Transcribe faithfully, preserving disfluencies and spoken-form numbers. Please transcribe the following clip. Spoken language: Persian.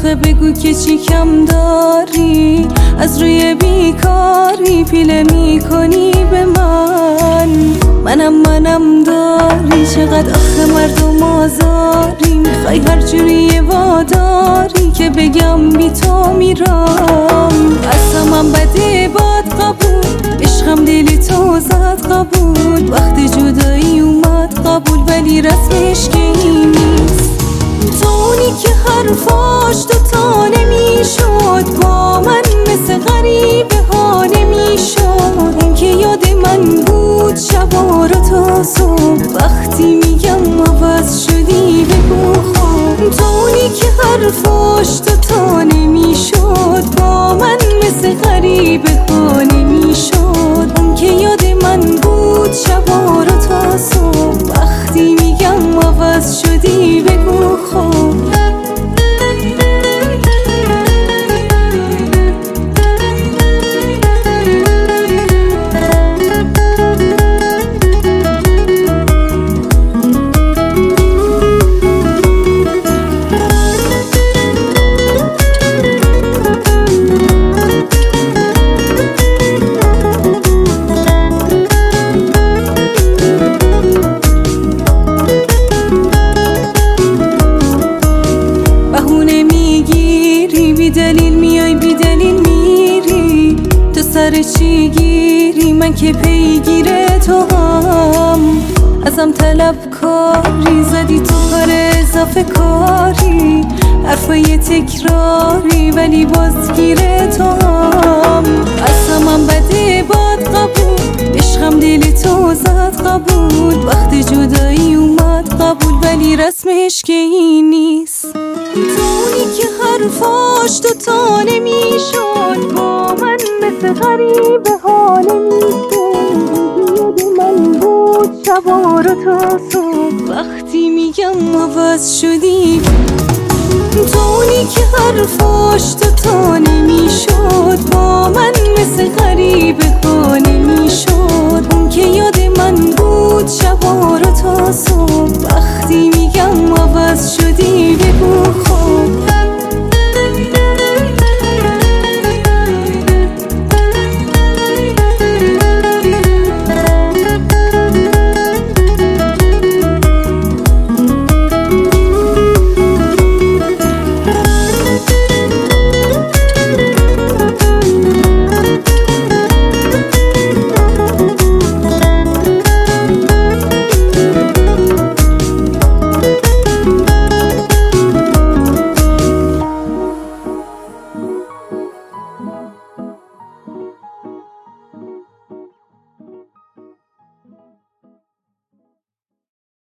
آخه بگو که چی کم داری، از روی بیکاری پیله میکنی به من. منم منم داری، چقدر آخه مردم آزاری، میخوای هر جوری واداری که بگم بی تو میرم. قسمم بده باد قبول، عشقم دلی تو زد قبول، وقتی جدایی اومد قبول، ولی رسمش که این نیست. تو اونی که حرفاش دوتا نمیشد، با من مثل غریبه ها نمیشد. اون که یاد من بود شبا رو تا صبح، وقتی میگم عوض شدی بگو خوب. تو اونی که حرفاش دوتا نمیشد، با من مثل غریبه ها نمیشد. اون که یاد من بود شبا رو تا صبح، وقتی میگم عوض شدی بگو خوب. سر چی گیری من که پیگیر تو هم، ازم طلب کاری زدی تو کار اضافه کاری، حرفای تکراری ولی بازگیر تو هم. قسمم بده باد قبول، عشقم دل تو زد قبول، وقتی جدایی اومد قبول، ولی رسمش که این نیست. تو اونی که حرفاش دوتا نمیشد، با من مثل غریبه ها نمیشد. یاد من بود شبا رو تا صبح، وقتی میگم عوض شدی. تو اونی که حرفاش